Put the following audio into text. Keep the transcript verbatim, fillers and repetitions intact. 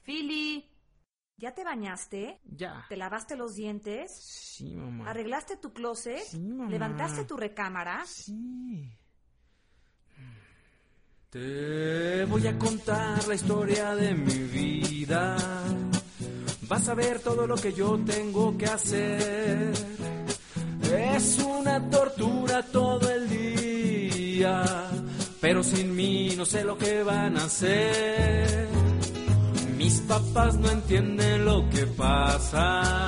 Philly, ¿ya te bañaste? Ya. ¿Te lavaste los dientes? Sí, mamá. ¿Arreglaste tu closet? Sí, mamá. ¿Levantaste tu recámara? Sí. Te voy a contar la historia de mi vida. Vas a ver todo lo que yo tengo que hacer. Es una tortura todo el día, pero sin mí no sé lo que van a hacer. Mis papás no entienden lo que pasa.